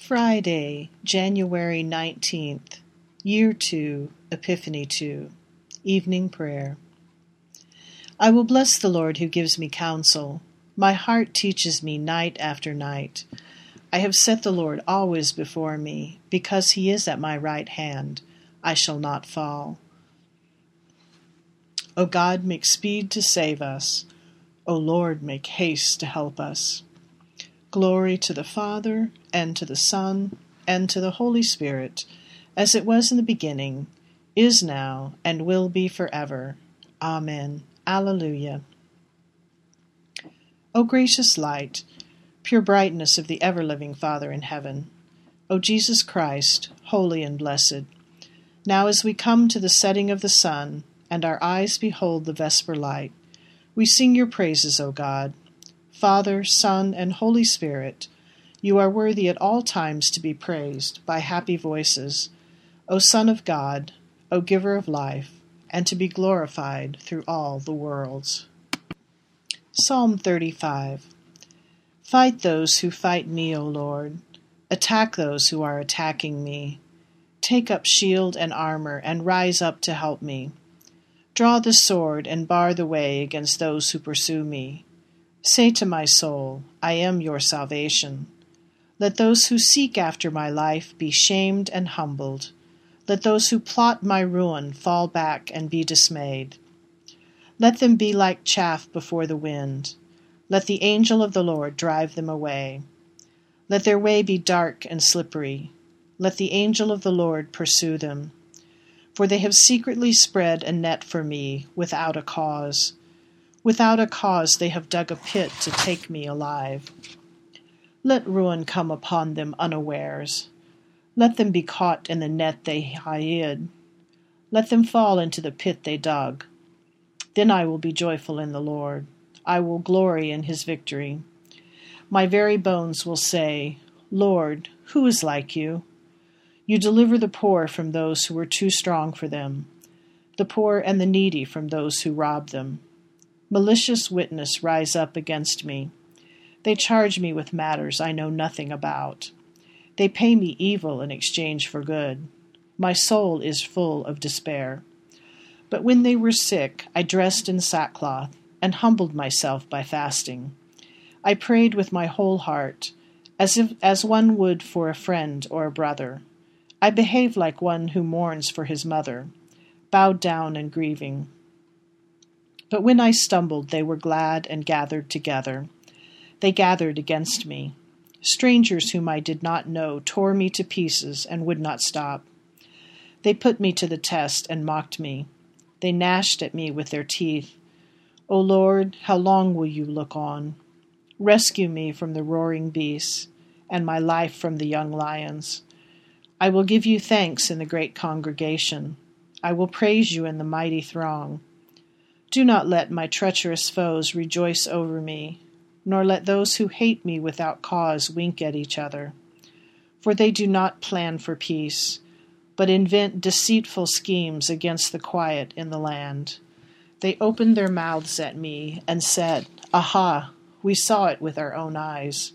Friday, January 19th, Year 2, Epiphany 2, Evening Prayer. I will bless the Lord who gives me counsel. My heart teaches me night after night. I have set the Lord always before me. Because he is at my right hand, I shall not fall. O God, make speed to save us. O Lord, make haste to help us. Glory to the Father, and to the Son, and to the Holy Spirit, as it was in the beginning, is now, and will be forever. Amen. Alleluia. O gracious light, pure brightness of the ever-living Father in heaven, O Jesus Christ, holy and blessed, now as we come to the setting of the sun, and our eyes behold the vesper light, we sing your praises, O God. Father, Son, and Holy Spirit, you are worthy at all times to be praised by happy voices, O Son of God, O Giver of life, and to be glorified through all the worlds. Psalm 35. Fight those who fight me, O Lord. Attack those who are attacking me. Take up shield and armor, and rise up to help me. Draw the sword and bar the way against those who pursue me. Say to my soul, I am your salvation. Let those who seek after my life be shamed and humbled. Let those who plot my ruin fall back and be dismayed. Let them be like chaff before the wind. Let the angel of the Lord drive them away. Let their way be dark and slippery. Let the angel of the Lord pursue them. For they have secretly spread a net for me without a cause. Without a cause they have dug a pit to take me alive. Let ruin come upon them unawares. Let them be caught in the net they hid. Let them fall into the pit they dug. Then I will be joyful in the Lord. I will glory in his victory. My very bones will say, Lord, who is like you? You deliver the poor from those who are too strong for them, the poor and the needy from those who rob them. Malicious witness rise up against me. They charge me with matters I know nothing about. They pay me evil in exchange for good. My soul is full of despair. But when they were sick, I dressed in sackcloth and humbled myself by fasting. I prayed with my whole heart, as one would for a friend or a brother. I behaved like one who mourns for his mother, bowed down and grieving. But when I stumbled, they were glad and gathered together. They gathered against me. Strangers whom I did not know tore me to pieces and would not stop. They put me to the test and mocked me. They gnashed at me with their teeth. O Lord, how long will you look on? Rescue me from the roaring beasts, and my life from the young lions. I will give you thanks in the great congregation. I will praise you in the mighty throng. Do not let my treacherous foes rejoice over me, nor let those who hate me without cause wink at each other. For they do not plan for peace, but invent deceitful schemes against the quiet in the land. They opened their mouths at me and said, Aha, we saw it with our own eyes.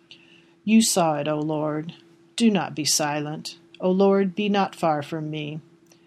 You saw it, O Lord. Do not be silent. O Lord, be not far from me.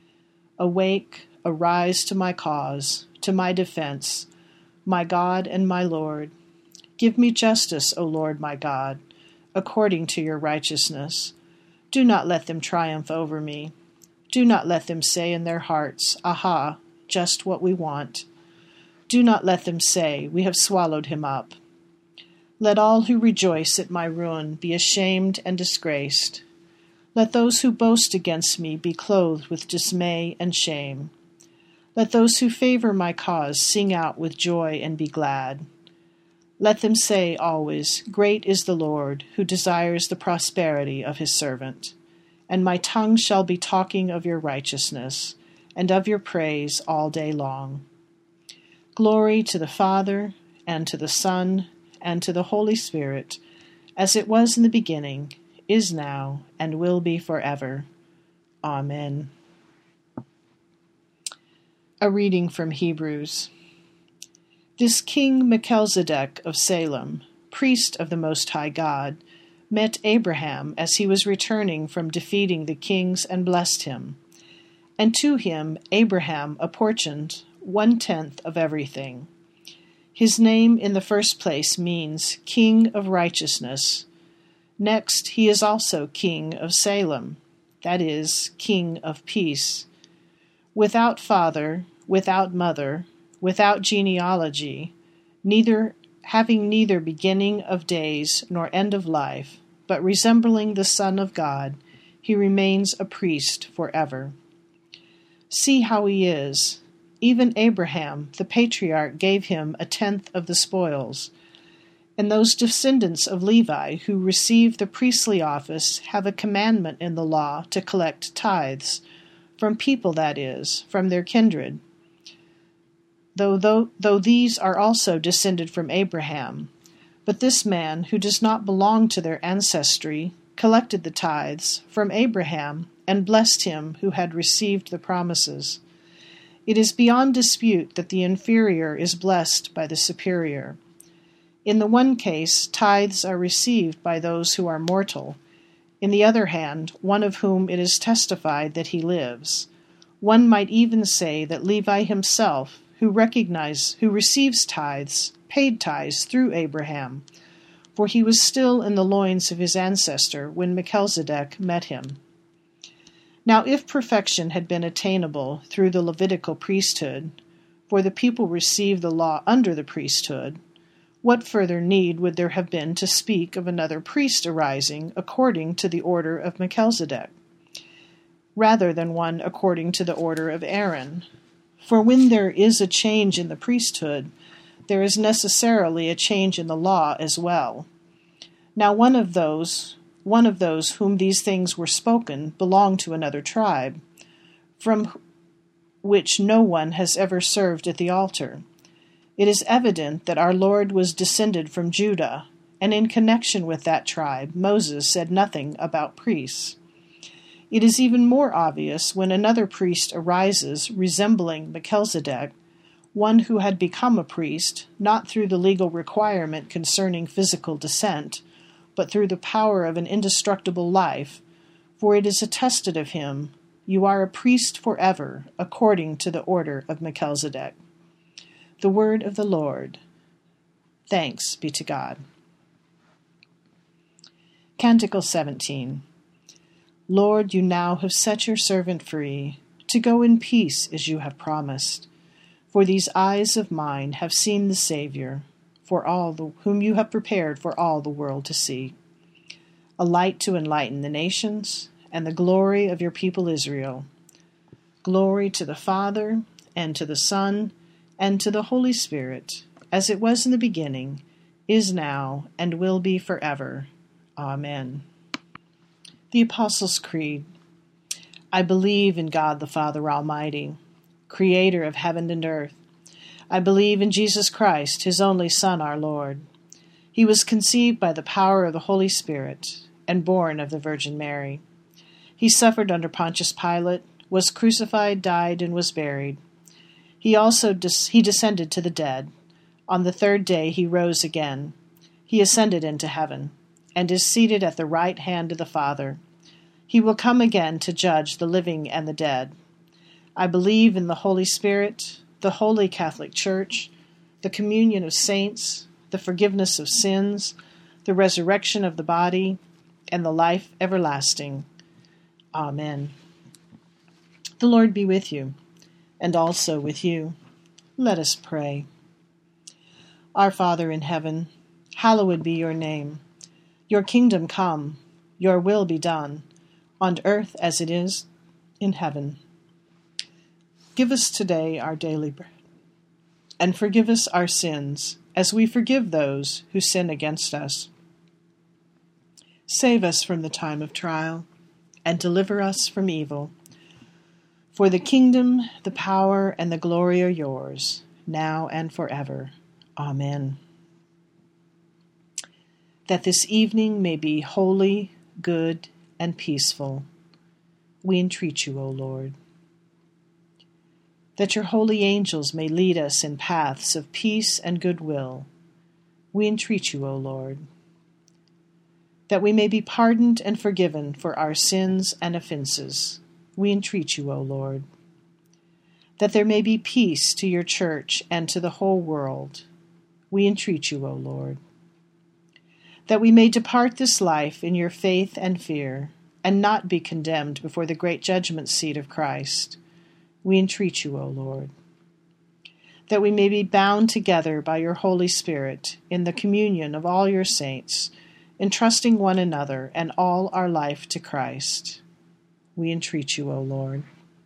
Awake, arise to my cause, to my defense, my God and my Lord. Give me justice, O Lord my God, according to your righteousness. Do not let them triumph over me. Do not let them say in their hearts, Aha, just what we want. Do not let them say, We have swallowed him up. Let all who rejoice at my ruin be ashamed and disgraced. Let those who boast against me be clothed with dismay and shame. Let those who favor my cause sing out with joy and be glad. Let them say always, Great is the Lord, who desires the prosperity of his servant. And my tongue shall be talking of your righteousness, and of your praise all day long. Glory to the Father, and to the Son, and to the Holy Spirit, as it was in the beginning, is now, and will be forever. Amen. A reading from Hebrews. This King Melchizedek of Salem, priest of the Most High God, met Abraham as he was returning from defeating the kings and blessed him. And to him Abraham apportioned 1/10 of everything. His name in the first place means King of Righteousness. Next, he is also King of Salem, that is, King of Peace. Without father, without mother, without genealogy, having neither beginning of days nor end of life, but resembling the Son of God, he remains a priest forever. See how he is. Even Abraham, the patriarch, gave him 1/10 of the spoils. And those descendants of Levi who receive the priestly office have a commandment in the law to collect tithes, from people, that is, from their kindred, though these are also descended from Abraham. But this man, who does not belong to their ancestry, collected the tithes from Abraham and blessed him who had received the promises. It is beyond dispute that the inferior is blessed by the superior. In the one case, tithes are received by those who are mortal. In the other hand, one of whom it is testified that he lives. One might even say that Levi himself, who receives tithes, paid tithes through Abraham, for he was still in the loins of his ancestor when Melchizedek met him. Now if perfection had been attainable through the Levitical priesthood, for the people received the law under the priesthood, what further need would there have been to speak of another priest arising according to the order of Melchizedek, rather than one according to the order of Aaron? For when there is a change in the priesthood, there is necessarily a change in the law as well. Now one of those whom these things were spoken belonged to another tribe, from which no one has ever served at the altar. It is evident that our Lord was descended from Judah, and in connection with that tribe, Moses said nothing about priests. It is even more obvious when another priest arises resembling Melchizedek, one who had become a priest, not through the legal requirement concerning physical descent, but through the power of an indestructible life, for it is attested of him, "You are a priest forever, according to the order of Melchizedek." The word of the Lord. Thanks be to God. Canticle 17. Lord, you now have set your servant free, to go in peace as you have promised. For these eyes of mine have seen the Savior, whom you have prepared for all the world to see, a light to enlighten the nations, and the glory of your people Israel. Glory to the Father, and to the Son, and to the Holy Spirit, as it was in the beginning, is now, and will be forever. Amen. The Apostles' Creed. I believe in God the Father Almighty, creator of heaven and earth. I believe in Jesus Christ, his only Son, our Lord. He was conceived by the power of the Holy Spirit and born of the Virgin Mary. He suffered under Pontius Pilate, was crucified, died, and was buried. He descended to the dead. On the third day he rose again. He ascended into heaven, and is seated at the right hand of the Father. He will come again to judge the living and the dead. I believe in the Holy Spirit, the Holy Catholic Church, the communion of saints, the forgiveness of sins, the resurrection of the body, and the life everlasting. Amen. The Lord be with you, and also with you. Let us pray. Our Father in heaven, hallowed be your name. Your kingdom come, your will be done, on earth as it is in heaven. Give us today our daily bread, and forgive us our sins, as we forgive those who sin against us. Save us from the time of trial, and deliver us from evil. For the kingdom, the power, and the glory are yours, now and forever. Amen. That this evening may be holy, good, and peaceful, we entreat you, O Lord. That your holy angels may lead us in paths of peace and goodwill, we entreat you, O Lord. that we may be pardoned and forgiven for our sins and offenses. We entreat you, O Lord. That there may be peace to your church and to the whole world. We entreat you, O Lord. That we may depart this life in your faith and fear, and not be condemned before the great judgment seat of Christ. We entreat you, O Lord. That we may be bound together by your Holy Spirit in the communion of all your saints, entrusting one another and all our life to Christ. We entreat you, O Lord.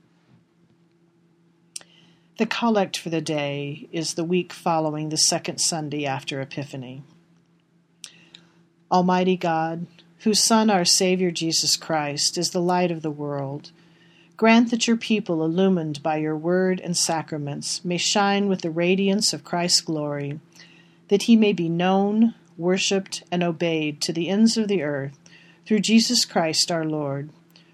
The collect for the day is the week following the second Sunday after Epiphany. Almighty God, whose Son, our Savior Jesus Christ, is the light of the world, grant that your people, illumined by your word and sacraments, may shine with the radiance of Christ's glory, that he may be known, worshipped, and obeyed to the ends of the earth, through Jesus Christ our Lord,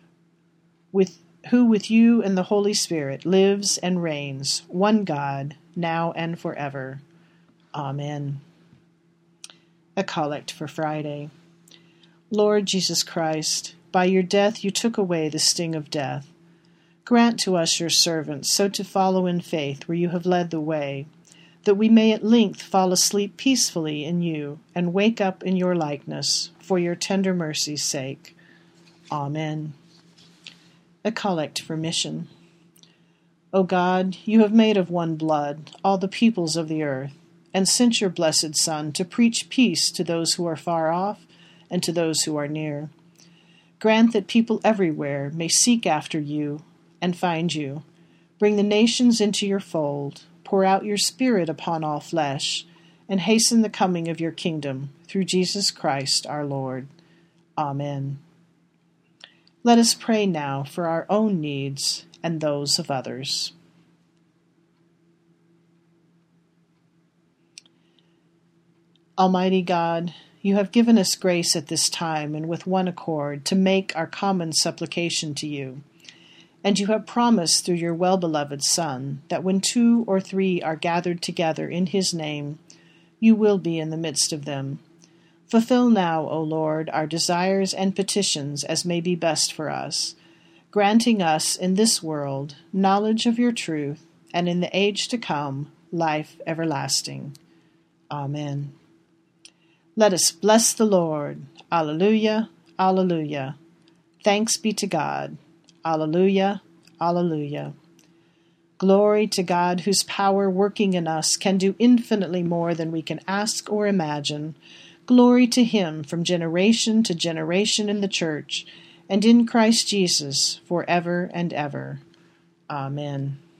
who with you and the Holy Spirit lives and reigns, one God, now and forever. Amen. A collect for Friday. Lord Jesus Christ, by your death you took away the sting of death. Grant to us, your servants, so to follow in faith where you have led the way, that we may at length fall asleep peacefully in you and wake up in your likeness, for your tender mercy's sake. Amen. A collect for mission. O God, you have made of one blood all the peoples of the earth, and sent your blessed Son to preach peace to those who are far off and to those who are near. Grant that people everywhere may seek after you and find you. Bring the nations into your fold. Pour out your Spirit upon all flesh, and hasten the coming of your kingdom, through Jesus Christ our Lord. Amen. Let us pray now for our own needs and those of others. Almighty God, you have given us grace at this time and with one accord to make our common supplication to you. And you have promised through your well-beloved Son that when 2 or 3 are gathered together in his name, you will be in the midst of them. Fulfill now, O Lord, our desires and petitions as may be best for us, granting us in this world knowledge of your truth, and in the age to come, life everlasting. Amen. Let us bless the Lord. Alleluia, alleluia. Thanks be to God. Alleluia, alleluia. Glory to God, whose power working in us can do infinitely more than we can ask or imagine. Glory to him from generation to generation in the Church, and in Christ Jesus forever and ever. Amen.